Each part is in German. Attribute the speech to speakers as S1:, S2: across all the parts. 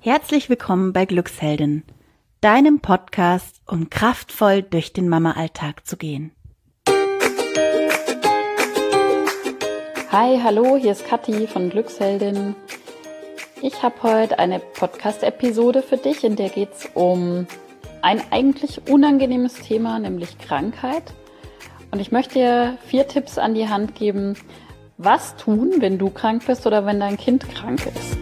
S1: Herzlich willkommen bei Glücksheldin, deinem Podcast, um kraftvoll durch den Mama-Alltag zu gehen.
S2: Hi, hallo, hier ist Kathi von Glücksheldin. Ich habe heute eine Podcast-Episode für dich, in der geht es um ein eigentlich unangenehmes Thema, nämlich Krankheit. Und ich möchte dir 4 Tipps an die Hand geben, was tun, wenn du krank bist oder wenn dein Kind krank ist.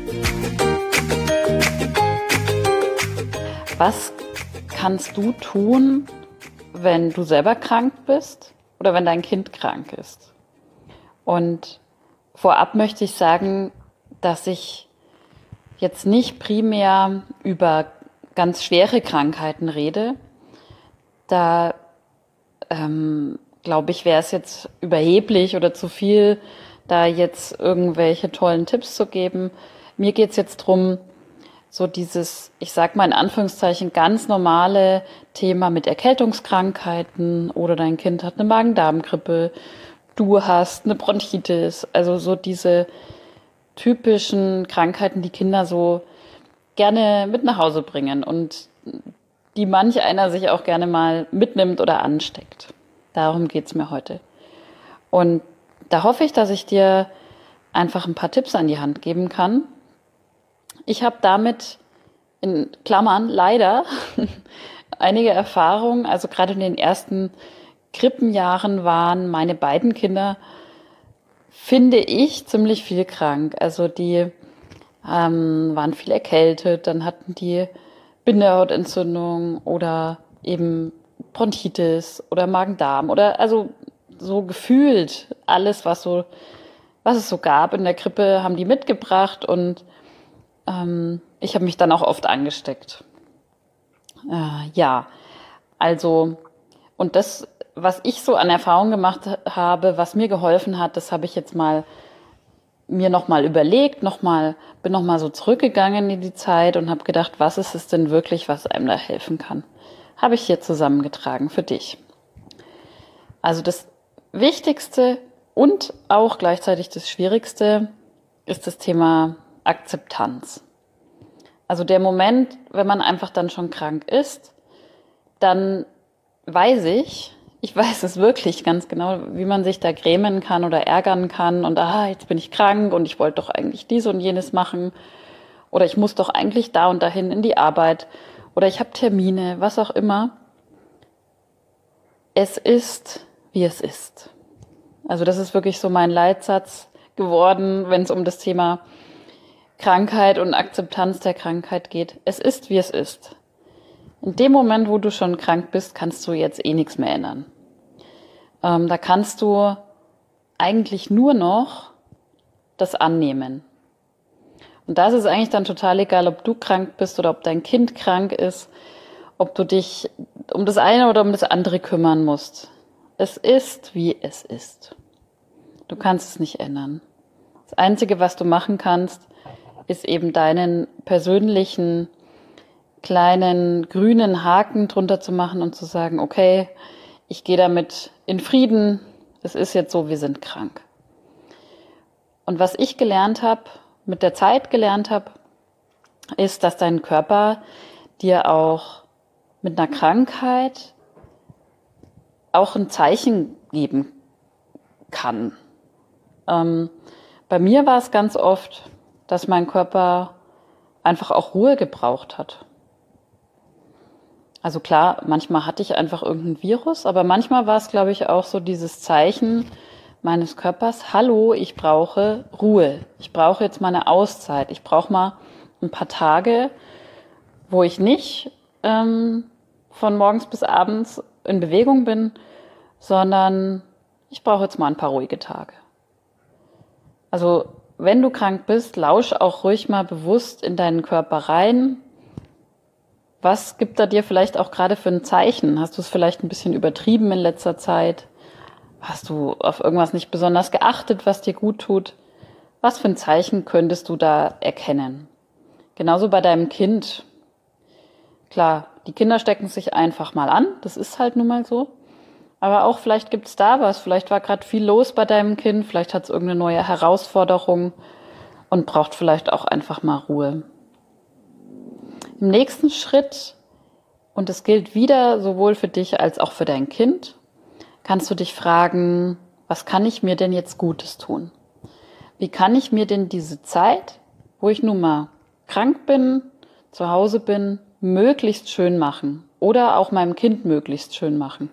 S2: Was kannst du tun, wenn du selber krank bist oder wenn dein Kind krank ist? Und vorab möchte ich sagen, dass ich jetzt nicht primär über ganz schwere Krankheiten rede. Da glaube ich, wäre es jetzt überheblich oder zu viel, da jetzt irgendwelche tollen Tipps zu geben. Mir geht es jetzt drum, so dieses, ich sag mal in Anführungszeichen, ganz normale Thema mit Erkältungskrankheiten oder dein Kind hat eine Magen-Darm-Grippe, du hast eine Bronchitis, also so diese typischen Krankheiten, die Kinder so gerne mit nach Hause bringen und die manch einer sich auch gerne mal mitnimmt oder ansteckt. Darum geht's mir heute. Und da hoffe ich, dass ich dir einfach ein paar Tipps an die Hand geben kann. Ich habe damit, in Klammern, leider einige Erfahrungen. Also gerade in den ersten Krippenjahren waren meine beiden Kinder, finde ich, ziemlich viel krank. Also die waren viel erkältet, dann hatten die Bindehautentzündung oder eben Bronchitis oder Magen-Darm oder also so gefühlt alles, was es so gab in der Krippe, haben die mitgebracht und ich habe mich dann auch oft angesteckt. Also und das, was ich so an Erfahrung gemacht habe, was mir geholfen hat, das habe ich jetzt mir nochmal überlegt, bin nochmal so zurückgegangen in die Zeit und habe gedacht, was ist es denn wirklich, was einem da helfen kann? Habe ich hier zusammengetragen für dich. Also das Wichtigste und auch gleichzeitig das Schwierigste ist das Thema Akzeptanz. Also der Moment, wenn man einfach dann schon krank ist, dann weiß ich weiß es wirklich ganz genau, wie man sich da grämen kann oder ärgern kann und jetzt bin ich krank und ich wollte doch eigentlich dies und jenes machen oder ich muss doch eigentlich da und dahin in die Arbeit oder ich habe Termine, was auch immer. Es ist, wie es ist. Also das ist wirklich so mein Leitsatz geworden, wenn es um das Thema Krankheit und Akzeptanz der Krankheit geht. Es ist, wie es ist. In dem Moment, wo du schon krank bist, kannst du jetzt nichts mehr ändern. Da kannst du eigentlich nur noch das annehmen. Und da ist es eigentlich dann total egal, ob du krank bist oder ob dein Kind krank ist, ob du dich um das eine oder um das andere kümmern musst. Es ist, wie es ist. Du kannst es nicht ändern. Das Einzige, was du machen kannst, ist eben deinen persönlichen kleinen grünen Haken drunter zu machen und zu sagen, okay, ich gehe damit in Frieden, es ist jetzt so, wir sind krank. Und was ich mit der Zeit gelernt habe, ist, dass dein Körper dir auch mit einer Krankheit auch ein Zeichen geben kann. Bei mir war es ganz oft, dass mein Körper einfach auch Ruhe gebraucht hat. Also klar, manchmal hatte ich einfach irgendein Virus, aber manchmal war es, glaube ich, auch so dieses Zeichen meines Körpers, hallo, ich brauche Ruhe, ich brauche jetzt mal eine Auszeit, ich brauche mal ein paar Tage, wo ich nicht von morgens bis abends in Bewegung bin, sondern ich brauche jetzt mal ein paar ruhige Tage. Also wenn du krank bist, lausch auch ruhig mal bewusst in deinen Körper rein. Was gibt er dir vielleicht auch gerade für ein Zeichen? Hast du es vielleicht ein bisschen übertrieben in letzter Zeit? Hast du auf irgendwas nicht besonders geachtet, was dir gut tut? Was für ein Zeichen könntest du da erkennen? Genauso bei deinem Kind. Klar, die Kinder stecken sich einfach mal an, das ist halt nun mal so. Aber auch vielleicht gibt es da was, vielleicht war gerade viel los bei deinem Kind, vielleicht hat es irgendeine neue Herausforderung und braucht vielleicht auch einfach mal Ruhe. Im nächsten Schritt, und das gilt wieder sowohl für dich als auch für dein Kind, kannst du dich fragen, was kann ich mir denn jetzt Gutes tun? Wie kann ich mir denn diese Zeit, wo ich nun mal krank bin, zu Hause bin, möglichst schön machen oder auch meinem Kind möglichst schön machen?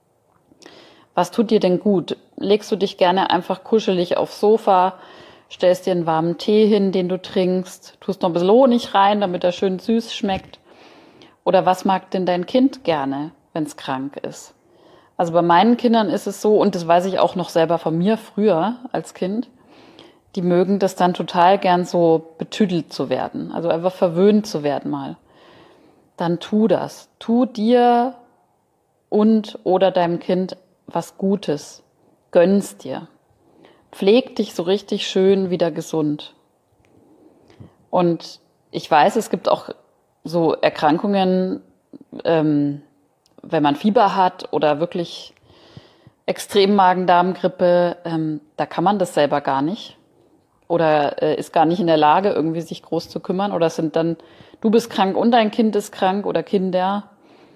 S2: Was tut dir denn gut? Legst du dich gerne einfach kuschelig aufs Sofa, stellst dir einen warmen Tee hin, den du trinkst, tust noch ein bisschen Honig rein, damit er schön süß schmeckt? Oder was mag denn dein Kind gerne, wenn es krank ist? Also bei meinen Kindern ist es so, und das weiß ich auch noch selber von mir früher als Kind, die mögen das dann total gern so betüdelt zu werden, also einfach verwöhnt zu werden mal. Dann tu das. Tu dir und oder deinem Kind was Gutes. Gönn's dir. Pfleg dich so richtig schön wieder gesund. Und ich weiß, es gibt auch so Erkrankungen, wenn man Fieber hat oder wirklich extrem Magen-Darm-Grippe, da kann man das selber gar nicht oder ist gar nicht in der Lage, irgendwie sich groß zu kümmern. Oder es sind dann, du bist krank und dein Kind ist krank oder Kinder.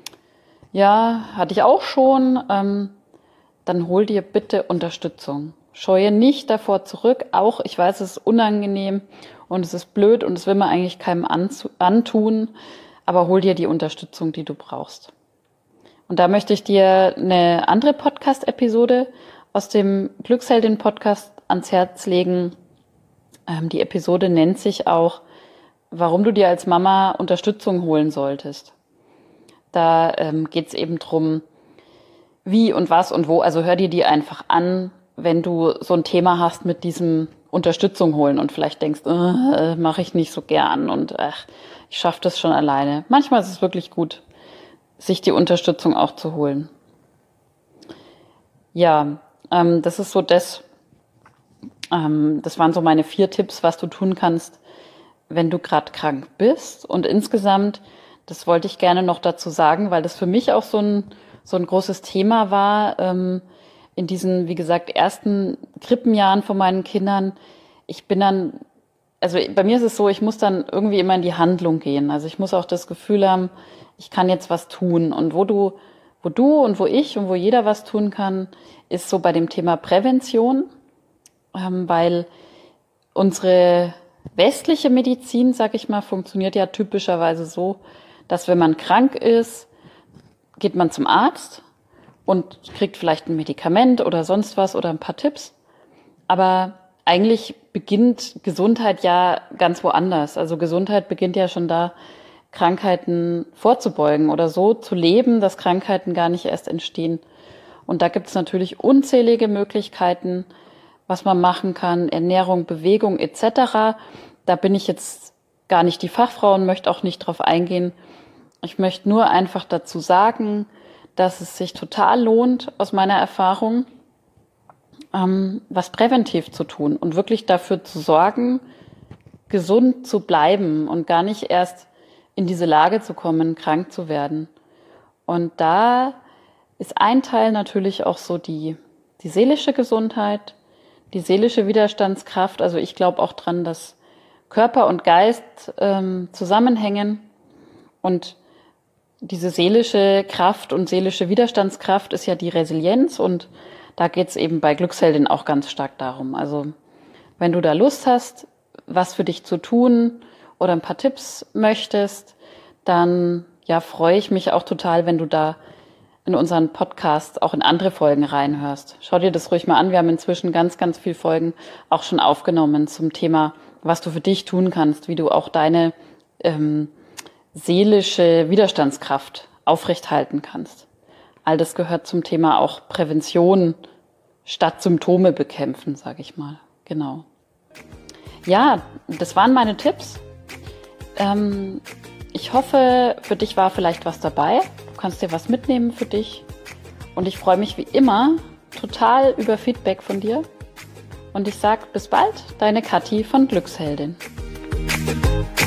S2: Ja, hatte ich auch schon. Dann hol dir bitte Unterstützung. Scheue nicht davor zurück. Auch, ich weiß, es ist unangenehm und es ist blöd und es will man eigentlich keinem antun. Aber hol dir die Unterstützung, die du brauchst. Und da möchte ich dir eine andere Podcast-Episode aus dem Glücksheldin-Podcast ans Herz legen. Die Episode nennt sich auch, warum du dir als Mama Unterstützung holen solltest. Da geht es eben drum, wie und was und wo. Also hör dir die einfach an, wenn du so ein Thema hast mit diesem Unterstützung holen und vielleicht denkst, mache ich nicht so gern und ich schaffe das schon alleine. Manchmal ist es wirklich gut, sich die Unterstützung auch zu holen. Ja, das ist so das waren so meine 4 Tipps, was du tun kannst, wenn du gerade krank bist. Und insgesamt, das wollte ich gerne noch dazu sagen, weil das für mich auch so ein großes Thema war, in diesen, wie gesagt, ersten Krippenjahren von meinen Kindern. Ich bin dann, also bei mir ist es so, ich muss dann irgendwie immer in die Handlung gehen. Also ich muss auch das Gefühl haben, ich kann jetzt was tun. Und wo du und wo ich und wo jeder was tun kann, ist so bei dem Thema Prävention, weil unsere westliche Medizin, sag ich mal, funktioniert ja typischerweise so, dass wenn man krank ist, geht man zum Arzt und kriegt vielleicht ein Medikament oder sonst was oder ein paar Tipps. Aber eigentlich beginnt Gesundheit ja ganz woanders. Also Gesundheit beginnt ja schon da, Krankheiten vorzubeugen oder so zu leben, dass Krankheiten gar nicht erst entstehen. Und da gibt es natürlich unzählige Möglichkeiten, was man machen kann, Ernährung, Bewegung etc. Da bin ich jetzt gar nicht die Fachfrau und möchte auch nicht drauf eingehen. Ich möchte nur einfach dazu sagen, dass es sich total lohnt, aus meiner Erfahrung, was präventiv zu tun und wirklich dafür zu sorgen, gesund zu bleiben und gar nicht erst in diese Lage zu kommen, krank zu werden. Und da ist ein Teil natürlich auch so die seelische Gesundheit, die seelische Widerstandskraft. Also ich glaube auch dran, dass Körper und Geist zusammenhängen und diese seelische Kraft und seelische Widerstandskraft ist ja die Resilienz und da geht es eben bei Glücksheldin auch ganz stark darum. Also wenn du da Lust hast, was für dich zu tun oder ein paar Tipps möchtest, dann ja, freue ich mich auch total, wenn du da in unseren Podcast auch in andere Folgen reinhörst. Schau dir das ruhig mal an. Wir haben inzwischen ganz, ganz viele Folgen auch schon aufgenommen zum Thema, was du für dich tun kannst, wie du auch deine seelische Widerstandskraft aufrechthalten kannst. All das gehört zum Thema auch Prävention statt Symptome bekämpfen, sage ich mal. Genau. Ja, das waren meine Tipps. Ich hoffe, für dich war vielleicht was dabei. Du kannst dir was mitnehmen für dich. Und ich freue mich wie immer total über Feedback von dir. Und ich sage bis bald, deine Kathi von Glücksheldin.